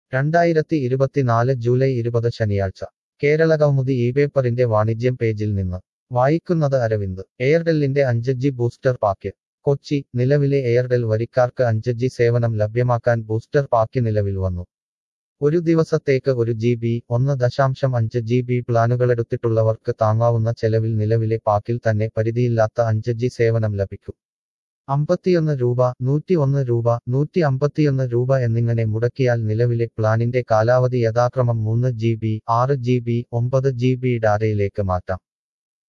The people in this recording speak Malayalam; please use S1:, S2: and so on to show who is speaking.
S1: 2024 ജൂലൈ 20 ശനിയാഴ്ച കേരളകൗമുദി ഇപേപ്പറിന്റെ വാണിജ്യം പേജിൽ നിന്ന് വായിക്കുന്നത് അരവിന്ദ് എയർടെല്ലിന്റെ 5G ബൂസ്റ്റർ പാക്ക് കൊച്ചി നിലവിലെ എയർടെൽ വരിക്കാർക്ക് 5G സേവനം ലഭ്യമാക്കാൻ ബൂസ്റ്റർ പാക്ക് നിലവിൽ വന്നു ഒരു ദിവസത്തേക്ക് 1 GB 1.5 GB പ്ലാനുകളെടുത്തിട്ടുള്ളവർക്ക് താങ്ങാവുന്ന ചെലവിൽ നിലവിലെ പാക്കിൽ തന്നെ പരിധിയില്ലാത്ത 5G സേവനം ലഭിക്കും 51 രൂപ 101 രൂപ 151 രൂപ എന്നിങ്ങനെ മുടക്കിയാൽ നിലവിലെ പ്ലാനിന്റെ കാലാവധി യഥാക്രമം 3 GB 6 GB 9 GB ഡാറ്റയിലേക്ക് മാറ്റാം